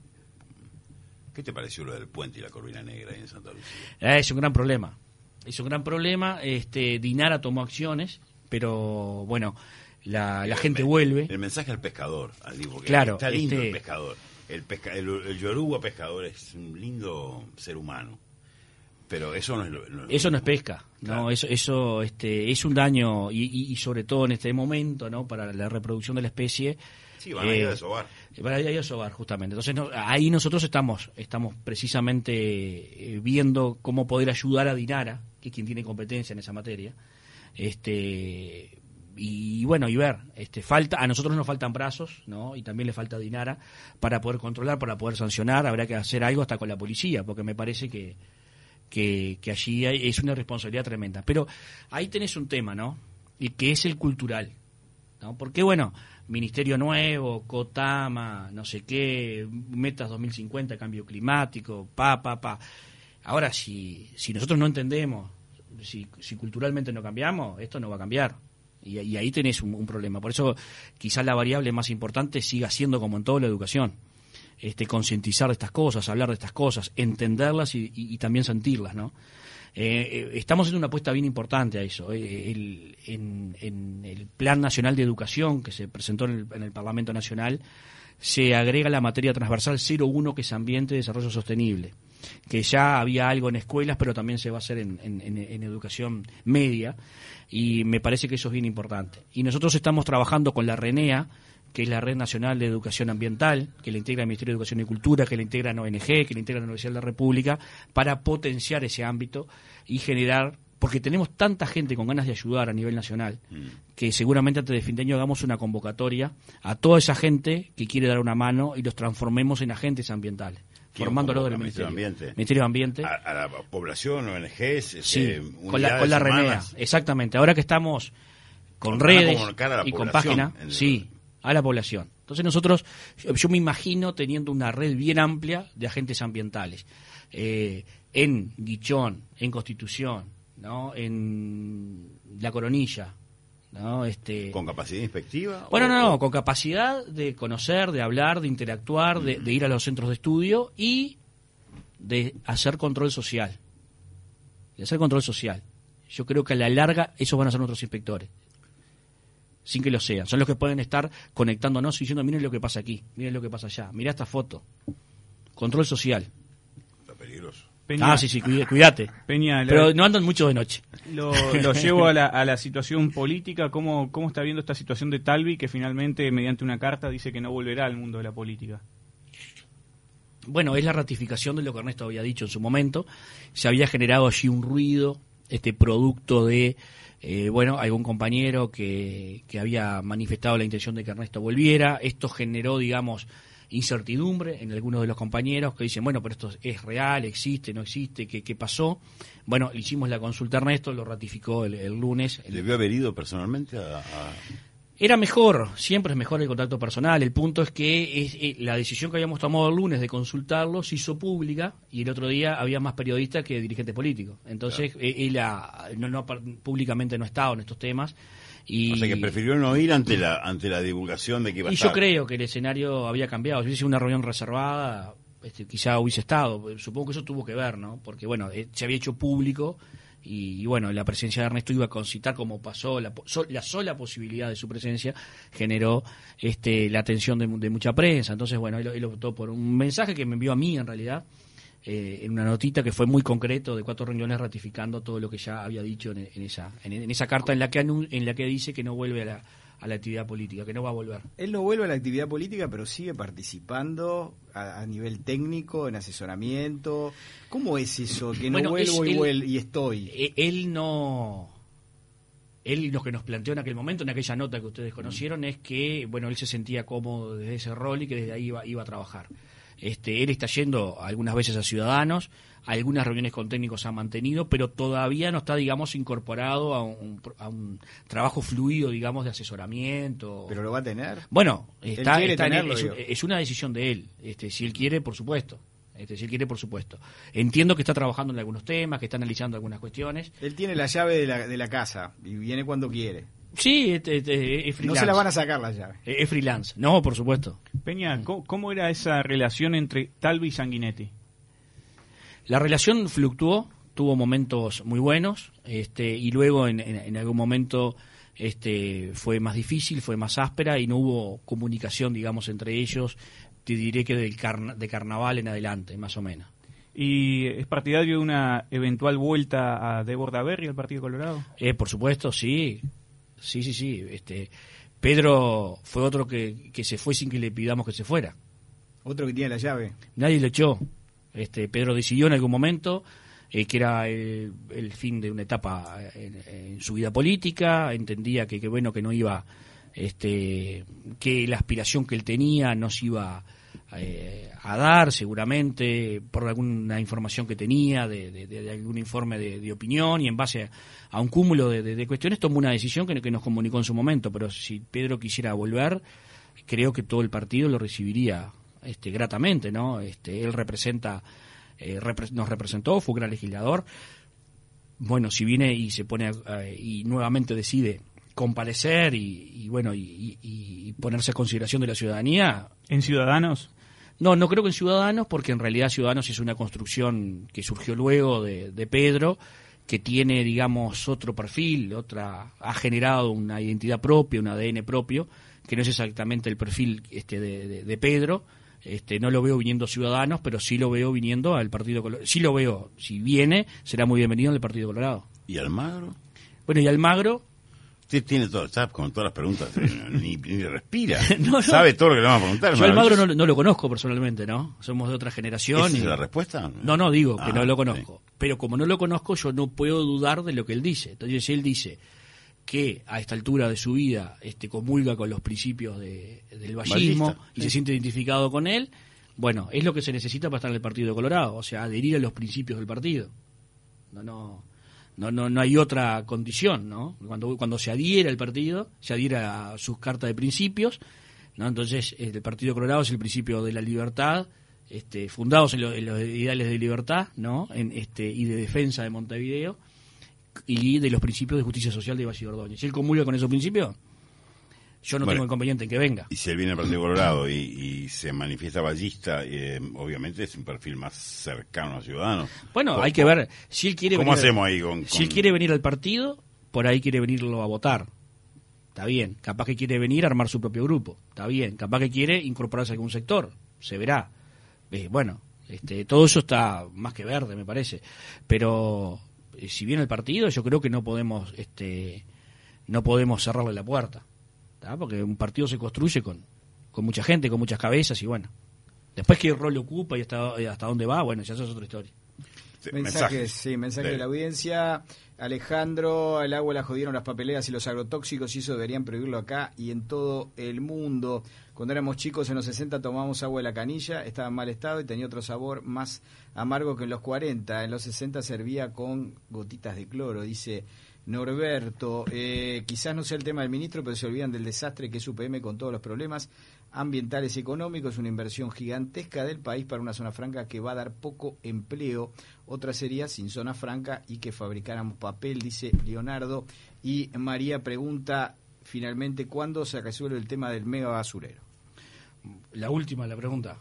¿Qué te pareció lo del puente y la Corvina Negra ahí en Santa Lucía? Eh, es un gran problema. Es un gran problema. Este, Dinara tomó acciones, pero bueno, la, la El gente me- vuelve. El mensaje al pescador, al digo, porque Claro, está lindo este- el pescador. El, pesca, el, el yoruba pescador es un lindo ser humano, pero eso no es lo, no- Eso no es pesca, no, Claro. eso, eso, este, es un daño y, y- y sobre todo en este momento, ¿no? Para la reproducción de la especie. Sí, van a ir eh, a desovar. Para ir a desovar, justamente. Entonces, no, ahí nosotros estamos, estamos precisamente eh, viendo cómo poder ayudar a Dinara, que es quien tiene competencia en esa materia, este y bueno, y ver, este falta a nosotros nos faltan brazos, ¿no? Y también le falta a Dinara para poder controlar, para poder sancionar, habrá que hacer algo hasta con la policía, porque me parece que que, que allí hay, es una responsabilidad tremenda. Pero ahí tenés un tema, ¿no? Y que es el cultural, ¿no? Porque bueno, Ministerio Nuevo, Cotama, no sé qué, Metas dos mil cincuenta, cambio climático, pa, pa, pa. Ahora, si, si nosotros no entendemos, si, si culturalmente no cambiamos, esto no va a cambiar. Y, y ahí tenés un, un problema. Por eso quizás la variable más importante siga siendo, como en toda la educación, este, concientizar de estas cosas, hablar de estas cosas, entenderlas y, y, y también sentirlas, ¿no? Eh, estamos haciendo una apuesta bien importante a eso. Eh, el, en, en el Plan Nacional de Educación que se presentó en el, en el Parlamento Nacional se agrega la materia transversal cero uno, que es Ambiente y Desarrollo Sostenible, que ya había algo en escuelas, pero también se va a hacer en, en, en, en educación media, y me parece que eso es bien importante. Y nosotros estamos trabajando con la RENEA, que es la Red Nacional de Educación Ambiental, que la integra el Ministerio de Educación y Cultura, que la integra la O N G, que la integra la Universidad de la República, para potenciar ese ámbito y generar porque tenemos tanta gente con ganas de ayudar a nivel nacional, mm. que seguramente antes de fin de año hagamos una convocatoria a toda esa gente que quiere dar una mano y los transformemos en agentes ambientales. Formándolo del Ministerio de Ambiente. Ministerio de Ambiente. A, a la población, O N Ges, sí, eh, con la, con la RENEA, exactamente. Ahora que estamos con, con redes y con página, el... sí, a la población. Entonces nosotros, yo, yo me imagino teniendo una red bien amplia de agentes ambientales. Eh, en Guichón, en Constitución, ¿no? En La Coronilla, ¿no? Este, ¿Con capacidad inspectiva? Bueno, o, no, no, o... con capacidad de conocer, de hablar, de interactuar, de, de ir a los centros de estudio y de hacer control social. De hacer control social. Yo creo que a la larga esos van a ser nuestros inspectores. Sin que lo sean. Son los que pueden estar conectándonos y diciendo, miren lo que pasa aquí, miren lo que pasa allá, mirá esta foto. Control social. Está peligroso. Peña, ah, sí, sí, cuídate. Peña, pero la, no andan mucho de noche. Lo, lo llevo a la, a la situación política. ¿Cómo, ¿Cómo está viendo esta situación de Talvi, que finalmente, mediante una carta, dice que no volverá al mundo de la política? Bueno, es la ratificación de lo que Ernesto había dicho en su momento. Se había generado allí un ruido, este producto de, eh, bueno, algún compañero que, que había manifestado la intención de que Ernesto volviera. Esto generó, digamos, incertidumbre en algunos de los compañeros que dicen, bueno, pero esto es real, existe, no existe, ¿qué, qué pasó? Bueno, hicimos la consulta a Ernesto, lo ratificó el, el lunes. El... ¿Debió haber ido personalmente a...? a... Era mejor, siempre es mejor el contacto personal. El punto es que es, eh, la decisión que habíamos tomado el lunes de consultarlo se hizo pública y el otro día había más periodistas que dirigentes políticos. Entonces, claro. eh, él a, no, no, públicamente no ha estado en estos temas. Y, o sea que prefirió no ir ante la ante la divulgación de que iba a y estar. yo creo que el escenario había cambiado. Si hubiese una reunión reservada, este, quizá hubiese estado. Supongo que eso tuvo que ver, ¿no? Porque, bueno, eh, se había hecho público y, y, bueno, la presencia de Ernesto iba a concitar como pasó. La, so, la sola posibilidad de su presencia generó este la atención de, de mucha prensa. Entonces, bueno, él, él optó por un mensaje que me envió a mí, en realidad, Eh, en una notita que fue muy concreto de cuatro renglones ratificando todo lo que ya había dicho en, en esa en, en esa carta en la que anu, en la que dice que no vuelve a la, a la actividad política, que no va a volver. Él no vuelve a la actividad política, pero sigue participando a, a nivel técnico, en asesoramiento. ¿Cómo es eso? Que no bueno, vuelvo y, él, vuel y estoy. Él no... Él lo que nos planteó en aquel momento, en aquella nota que ustedes conocieron, es que bueno él se sentía cómodo desde ese rol y que desde ahí iba, iba a trabajar. Este, él está yendo algunas veces a Ciudadanos, algunas reuniones con técnicos ha mantenido, pero todavía no está, digamos, incorporado a un, a un trabajo fluido, digamos, de asesoramiento. ¿Pero lo va a tener? Bueno, está, está tenerlo, en, es, es una decisión de él. Este, si él quiere, por supuesto. Este, si él quiere, por supuesto. Entiendo que está trabajando en algunos temas, que está analizando algunas cuestiones. Él tiene la llave de la, de la casa y viene cuando quiere. Sí, este, este, es freelance. No se la van a sacar la llave. Es freelance. No, por supuesto. Peña, ¿cómo, cómo era esa relación entre Talvi y Sanguinetti? La relación fluctuó, tuvo momentos muy buenos, este, y luego en, en, en algún momento este, fue más difícil, fue más áspera y no hubo comunicación, digamos, entre ellos. Te diré que del carna, de carnaval en adelante, más o menos. ¿Y es partidario de una eventual vuelta a De Bordaberry al Partido Colorado? Eh, por supuesto, sí. Sí, sí, sí. Este, Pedro fue otro que, que se fue sin que le pidamos que se fuera. Otro que tiene la llave. Nadie lo echó. Este, Pedro decidió en algún momento eh, que era el, el fin de una etapa en, en su vida política. Entendía que, que bueno que no iba, este, que la aspiración que él tenía no se iba eh, a dar, seguramente por alguna información que tenía, de, de, de algún informe de, de opinión, y en base a, a un cúmulo de, de, de cuestiones tomó una decisión que, que nos comunicó en su momento. Pero si Pedro quisiera volver, creo que todo el partido lo recibiría este, gratamente, ¿no? Este, él representa, eh, repre- nos representó, fue un gran legislador. Bueno, si viene y se pone a, y nuevamente decide comparecer y, y bueno y, y, y ponerse a consideración de la ciudadanía. ¿En Ciudadanos? No, no creo que en Ciudadanos, porque en realidad Ciudadanos es una construcción que surgió luego de, de Pedro, que tiene, digamos, otro perfil, otra ha generado una identidad propia, un A D N propio, que no es exactamente el perfil este de, de, de Pedro. Este, no lo veo viniendo Ciudadanos, pero sí lo veo viniendo al Partido Colorado. Sí lo veo, si viene, será muy bienvenido al Partido Colorado. ¿Y Almagro? Bueno, y Almagro... Usted tiene todo, está con todas las preguntas, ni, ni respira. no, no. Sabe todo lo que le vamos a preguntar. Yo Almagro no, no lo conozco personalmente, ¿no? Somos de otra generación. ¿Esa y... es la respuesta? No, no, digo que ah, no lo conozco. Sí. Pero como no lo conozco, yo no puedo dudar de lo que él dice. Entonces, si él dice que a esta altura de su vida este, comulga con los principios de, del vallismo Ballista, y sí. se siente identificado con él, bueno, es lo que se necesita para estar en el Partido de Colorado, o sea, adherir a los principios del partido. No, no, no, no, no hay otra condición, ¿no? Cuando, cuando se adhiere al partido, se adhiere a sus cartas de principios, ¿no? Entonces, el Partido de Colorado es el principio de la libertad, este, fundados en, lo, en los ideales de libertad, ¿no? En, este, y de defensa de Montevideo, y de los principios de justicia social de Valle Ordóñez. Si él comulga con esos principios, yo no bueno, tengo inconveniente en que venga. Y si él viene al Partido Colorado y, y se manifiesta ballista, eh, obviamente es un perfil más cercano a Ciudadanos. Bueno, ¿Cómo, hay que ver si él quiere ¿Cómo venir, hacemos ahí con, con... Si él quiere venir al partido, por ahí quiere venirlo a votar. Está bien. Capaz que quiere venir a armar su propio grupo. Está bien. Capaz que quiere incorporarse a algún sector. Se verá. Eh, bueno, este, todo eso está más que verde, me parece. Pero eh, si viene el partido, yo creo que no podemos, este, no podemos cerrarle la puerta. ¿Tá? Porque un partido se construye con, con mucha gente, con muchas cabezas y bueno. Después qué rol le ocupa y hasta, hasta dónde va, bueno, ya eso es otra historia. Sí, mensajes, mensajes, sí, mensaje de... de la audiencia. Alejandro, el agua la jodieron las papeleras y los agrotóxicos y eso deberían prohibirlo acá y en todo el mundo. Cuando éramos chicos en los sesenta tomábamos agua de la canilla, estaba en mal estado y tenía otro sabor más amargo que en los cuarenta. En los sesenta servía con gotitas de cloro, dice Norberto. Eh, quizás no sea el tema del ministro, pero se olvidan del desastre que es U P M con todos los problemas ambientales y económicos, una inversión gigantesca del país para una zona franca que va a dar poco empleo. Otra sería sin zona franca y que fabricáramos papel, dice Leonardo. Y María pregunta finalmente cuándo se resuelve el tema del mega basurero. La última, la pregunta.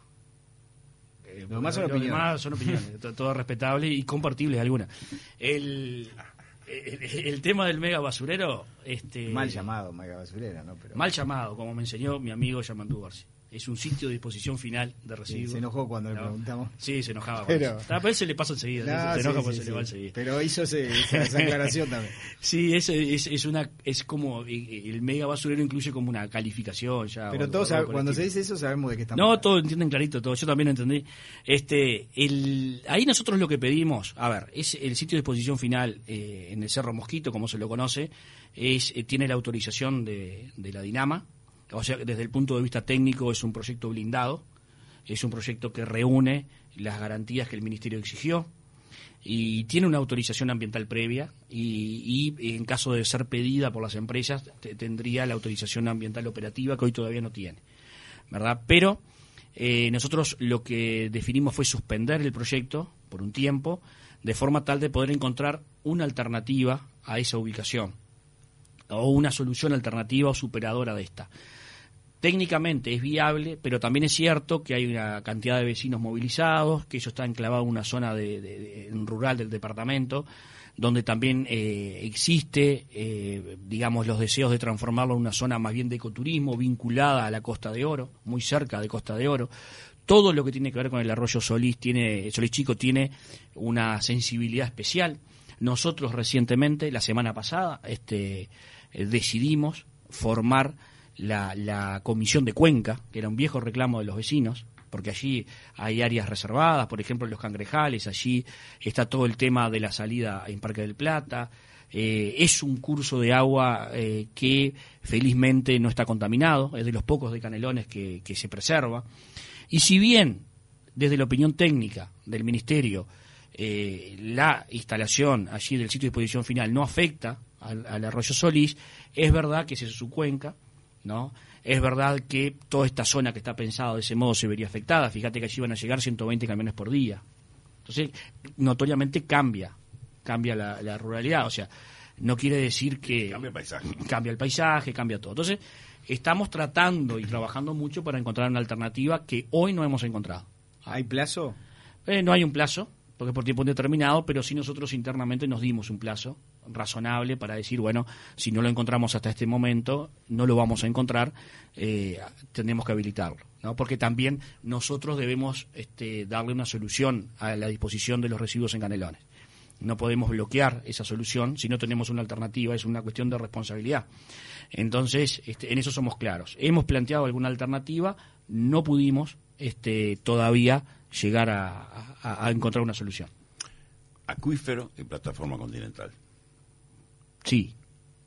Eh, lo demás son lo opiniones. Demás son opiniones, todo respetable y compartibles algunas. El... El, el tema del mega basurero, este mal llamado mega basurero, ¿no? Pero... mal llamado, como me enseñó mi amigo Yamandú García. Es un sitio de disposición final de residuos. Sí, se enojó cuando ¿no? le preguntamos. Sí, se enojaba. Pero, a veces se le pasa enseguida. No, se enoja sí, porque sí, se sí. le va enseguida. Pero hizo ese, esa, esa aclaración también. Sí, es, es, es una es como el mega basurero incluye como una calificación ya. Pero todos sabe, cuando se dice eso sabemos de qué estamos. No, hablando. Todos entienden clarito, todo. Yo también entendí. Este, el, ahí nosotros lo que pedimos, a ver, es el sitio de disposición final eh, en el Cerro Mosquito, como se lo conoce, es eh, tiene la autorización de, de la Dinama. O sea, desde el punto de vista técnico es un proyecto blindado, es un proyecto que reúne las garantías que el Ministerio exigió y tiene una autorización ambiental previa y, y en caso de ser pedida por las empresas te, tendría la autorización ambiental operativa que hoy todavía no tiene, ¿verdad? Pero eh, nosotros lo que definimos fue suspender el proyecto por un tiempo de forma tal de poder encontrar una alternativa a esa ubicación o una solución alternativa o superadora de esta. Técnicamente es viable, pero también es cierto que hay una cantidad de vecinos movilizados, que eso está enclavado en una zona de, de, de, en rural del departamento, donde también eh, existe, eh, digamos, los deseos de transformarlo en una zona más bien de ecoturismo, vinculada a la Costa de Oro, muy cerca de Costa de Oro. Todo lo que tiene que ver con el arroyo Solís, tiene, Solís Chico tiene una sensibilidad especial. Nosotros recientemente, la semana pasada, este, eh, decidimos formar La, la comisión de Cuenca, que era un viejo reclamo de los vecinos, porque allí hay áreas reservadas, por ejemplo en Los Cangrejales, allí está todo el tema de la salida en Parque del Plata, eh, es un curso de agua eh, que felizmente no está contaminado, es de los pocos de Canelones que, que se preserva, y si bien desde la opinión técnica del Ministerio eh, la instalación allí del sitio de disposición final no afecta al, al arroyo Solís, es verdad que es su cuenca, ¿no? Es verdad que toda esta zona que está pensada de ese modo se vería afectada. Fíjate que allí van a llegar ciento veinte camiones por día. Entonces, notoriamente cambia, cambia la, la ruralidad. O sea, no quiere decir que... Cambia el paisaje. Cambia el paisaje, cambia todo. Entonces, estamos tratando y trabajando mucho para encontrar una alternativa que hoy no hemos encontrado. ¿Hay plazo? Eh, no hay un plazo, porque es por tiempo indeterminado, pero sí nosotros internamente nos dimos un plazo razonable para decir, bueno, si no lo encontramos hasta este momento, no lo vamos a encontrar, eh, tendremos que habilitarlo, ¿no? Porque también nosotros debemos este, darle una solución a la disposición de los residuos en Canelones. no podemos bloquear esa solución si no tenemos una alternativa, es una cuestión de responsabilidad. Entonces, este, en eso somos claros. Hemos planteado alguna alternativa, no pudimos este, todavía llegar a, a, a encontrar una solución. Acuífero y plataforma continental. Sí.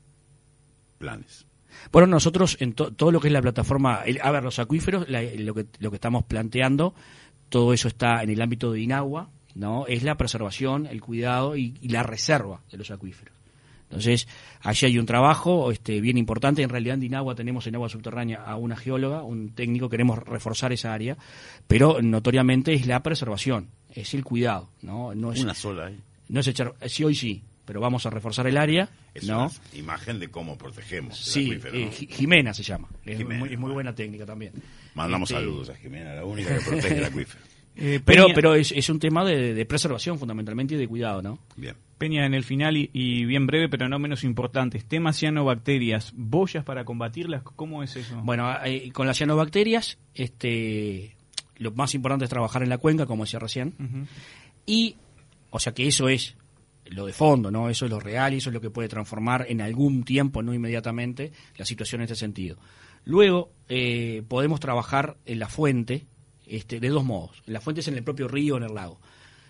Planes. Bueno, nosotros en to, todo lo que es la plataforma, el, a ver, los acuíferos, la, lo que lo que estamos planteando, todo eso está en el ámbito de INAHUA, ¿no? Es la preservación, el cuidado y, y la reserva de los acuíferos. Entonces, allí hay un trabajo este, bien importante. En realidad en INAHUA tenemos en agua subterránea a una geóloga, un técnico, queremos reforzar esa área, pero notoriamente es la preservación, es el cuidado, ¿no? No es una sola ahí. No es echar, sí, hoy sí, pero vamos a reforzar el área, es ¿no? Una imagen de cómo protegemos sí, el acuífero, eh, ¿no? Jimena se llama, es Jimena, muy, es muy bueno. buena técnica también. Mandamos Este, saludos a Jimena, la única que protege el acuífero. Eh, pero Peña, pero es, es un tema de, de preservación fundamentalmente y de cuidado, ¿no? Bien. Peña, en el final y, y bien breve, pero no menos importante, temas cianobacterias, boyas para combatirlas, ¿cómo es eso? Bueno, eh, con las cianobacterias, este, lo más importante es trabajar en la cuenca, como decía recién, Uh-huh. y, o sea que eso es lo de fondo, ¿no? Eso es lo real y eso es lo que puede transformar en algún tiempo, no inmediatamente, la situación en este sentido. Luego, eh, podemos trabajar en la fuente este, de dos modos. En la fuente es en el propio río o en el lago.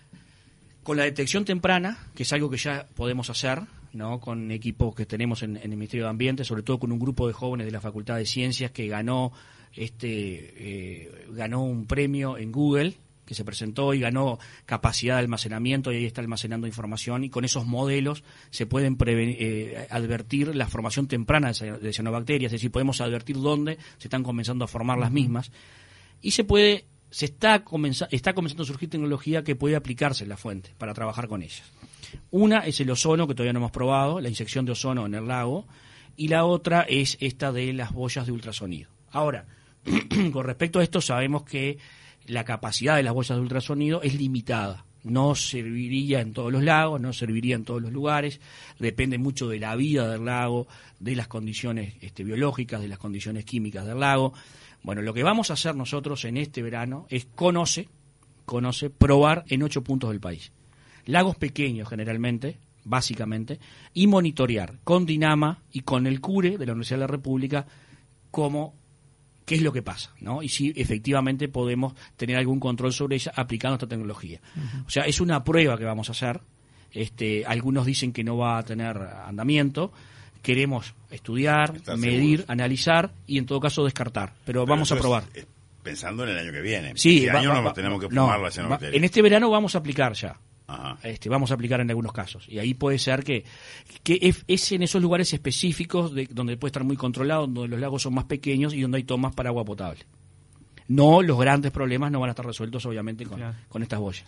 Con la detección temprana, que es algo que ya podemos hacer, ¿no? Con equipos que tenemos en, en el Ministerio de Ambiente, sobre todo con un grupo de jóvenes de la Facultad de Ciencias que ganó, este, eh, ganó un premio en Google, que se presentó y ganó capacidad de almacenamiento, y ahí está almacenando información, y con esos modelos se pueden prevenir, eh, advertir la formación temprana de cianobacterias, es decir, podemos advertir dónde se están comenzando a formar las mismas, y se puede, se está, comenza, está comenzando a surgir tecnología que puede aplicarse en la fuente para trabajar con ellas. Una es el ozono, que todavía no hemos probado, la inyección de ozono en el lago, y la otra es esta de las boyas de ultrasonido. Ahora, con respecto a esto, sabemos que la capacidad de las boyas de ultrasonido es limitada. No serviría en todos los lagos, no serviría en todos los lugares, depende mucho de la vida del lago, de las condiciones este, biológicas, de las condiciones químicas del lago. Bueno, lo que vamos a hacer nosotros en este verano es conoce, conoce, probar en ocho puntos del país. Lagos pequeños generalmente, básicamente, y monitorear con Dinama y con el CURE de la Universidad de la República cómo qué es lo que pasa, ¿no? Y si efectivamente podemos tener algún control sobre ella aplicando esta tecnología. Uh-huh. O sea, es una prueba que vamos a hacer. Este, algunos dicen que no va a tener andamiento. Queremos estudiar, ¿Estás medir, seguros? analizar y en todo caso descartar. Pero, Pero vamos a es, probar. Es pensando en el año que viene. Sí, este va, año va, no va, tenemos que no, fumar la va, cianobacteria. en este verano vamos a aplicar ya. Ajá. Este, vamos a aplicar en algunos casos. Y ahí puede ser que, que es, es en esos lugares específicos de, donde puede estar muy controlado, donde los lagos son más pequeños y donde hay tomas para agua potable. No, los grandes problemas no van a estar resueltos, obviamente, con, claro. con estas boyas.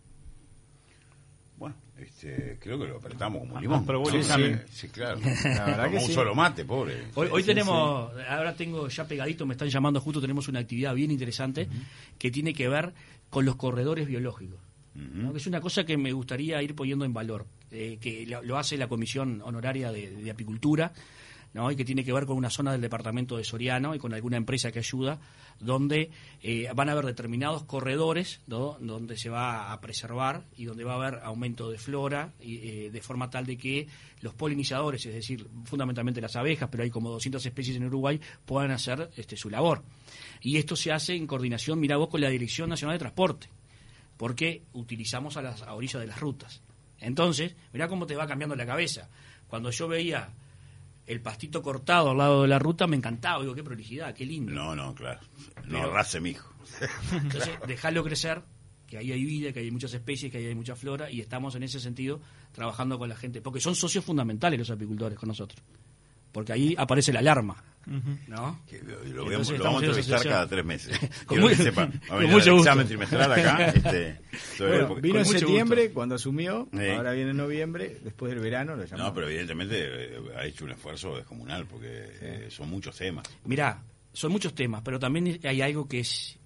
Bueno, este, creo que lo apretamos como limón. Ah, pero vos sí, le sí, saben. sí, claro. La verdad Como que un sí. solo mate, pobre. Hoy, hoy sí, tenemos, ahora tengo ya pegadito, me están llamando justo, tenemos una actividad bien interesante uh-huh. que tiene que ver con los corredores biológicos. Uh-huh. ¿No? Que es una cosa que me gustaría ir poniendo en valor, eh, que lo, lo hace la Comisión Honoraria de, de Apicultura, ¿no? Y que tiene que ver con una zona del departamento de Soriano y con alguna empresa que ayuda, donde eh, van a haber determinados corredores, ¿no? Donde se va a preservar y donde va a haber aumento de flora, y, eh, de forma tal de que los polinizadores, es decir, fundamentalmente las abejas, pero hay como doscientas especies en Uruguay, puedan hacer este, su labor. Y esto se hace en coordinación, mirá vos, con la Dirección Nacional de Transporte, porque utilizamos a las a orillas de las rutas. Entonces, mirá cómo te va cambiando la cabeza. Cuando yo veía el pastito cortado al lado de la ruta, me encantaba. Digo, qué prolijidad, qué lindo. No, no, claro. No, Pero, race, mijo. Entonces, dejalo crecer, que ahí hay vida, que ahí hay muchas especies, que ahí hay mucha flora, y estamos en ese sentido trabajando con la gente. Porque son socios fundamentales los apicultores con nosotros. Porque ahí aparece la alarma, uh-huh. ¿no? Que lo, lo, vemos, lo vamos a entrevistar cada tres meses. Con Quiero muy, que sepan. Va a venir mucho el gusto. examen trimestral acá. Este, bueno, porque, vino en septiembre gusto. cuando asumió, sí. Ahora viene en noviembre, después del verano lo llamamos. No, pero evidentemente eh, ha hecho un esfuerzo descomunal porque sí. eh, son muchos temas. Mirá, son muchos temas, pero también hay algo que es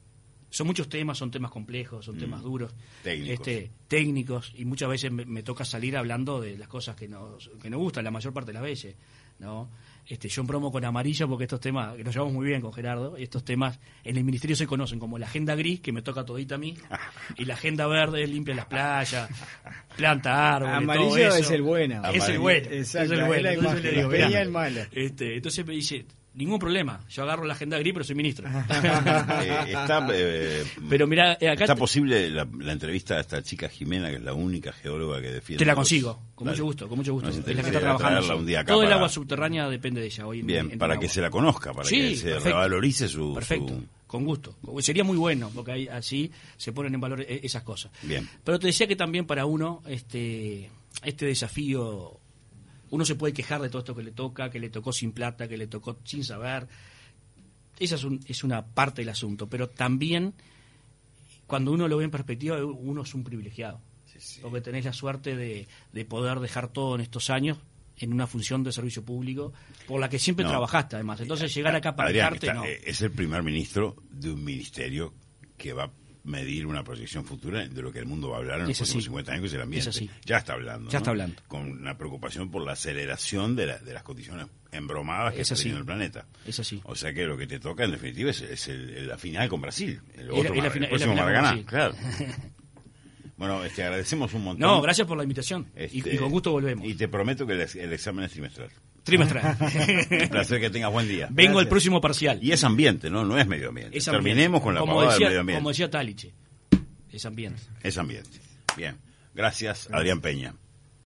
son muchos temas, son temas complejos, son mm. temas duros, técnicos. Este, técnicos, y muchas veces me, me toca salir hablando de las cosas que nos, que nos gustan, la mayor parte de las veces, ¿no? Este, yo promo con Amarillo porque estos temas, que nos llevamos muy bien con Gerardo, y estos temas en el ministerio se conocen como la agenda gris, que me toca todita a mí, y la agenda verde, limpia las playas, planta árboles, Amarillo todo eso. es el bueno. Es el bueno, exacto, es el bueno. Es la Entonces, imagen, le digo, la el malo. Este, entonces me dice, ningún problema, yo agarro la agenda gris, pero soy ministro. eh, está, eh, pero mira, acá ¿está posible la, la entrevista a esta chica Jimena, que es la única geóloga que defiende? Te la consigo, con Dale. mucho gusto, con mucho gusto. Nos Es la que está interesaría trabajando. un día acá Todo el para... agua subterránea depende de ella hoy. Bien, en, en para el que agua. se la conozca, para sí, que se perfecto. revalorice su... Perfecto, su... con gusto. Sería muy bueno, porque ahí, así se ponen en valor esas cosas. Bien. Pero te decía que también para uno este, este desafío, uno se puede quejar de todo esto que le toca, que le tocó sin plata, que le tocó sin saber. Esa es, un, es una parte del asunto, pero también cuando uno lo ve en perspectiva, uno es un privilegiado, sí, sí. porque tenés la suerte de, de poder dejar todo en estos años en una función de servicio público por la que siempre no. trabajaste, además. Entonces, llegar acá para Adrián, dejarte, está, no. Es el primer ministro de un ministerio que va a medir una proyección futura de lo que el mundo va a hablar en los próximos cincuenta años, que es el ambiente. Es así. Ya está hablando. Ya ¿no? está hablando. Con una preocupación por la aceleración de, la, de las condiciones embromadas que es está así. teniendo el planeta. Es así. O sea que lo que te toca, en definitiva, es, es el, la final con Brasil. El, El, otro el, Mar, el, el próximo el Maracaná, claro. Bueno, este, agradecemos un montón. No, gracias por la invitación. Este, y, y con gusto volvemos. Y te prometo que el, el examen es trimestral. Trimestral. Un placer, que tengas buen día. Vengo Gracias. el próximo parcial. Y es ambiente, ¿no? No es medio ambiente. Es Terminemos ambiente. con la como pavada decía, del medio ambiente. Como decía Taliche, es ambiente. Es ambiente. Bien. Gracias, Adrián Peña.